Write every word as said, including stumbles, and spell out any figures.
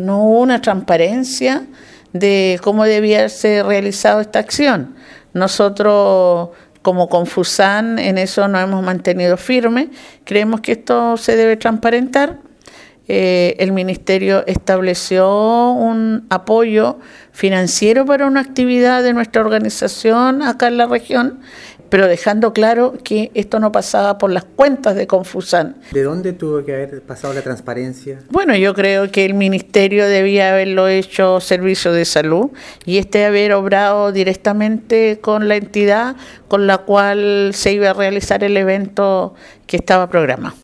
no hubo una transparencia de cómo debía ser realizada esta acción. Nosotros, como Confusan, en eso nos hemos mantenido firmes. Creemos que esto se debe transparentar. Eh, el Ministerio estableció un apoyo financiero para una actividad de nuestra organización acá en la región, pero dejando claro que esto no pasaba por las cuentas de Confusan. ¿De dónde tuvo que haber pasado la transparencia? Bueno, yo creo que el Ministerio debía haberlo hecho Servicio de Salud y este haber obrado directamente con la entidad con la cual se iba a realizar el evento que estaba programado.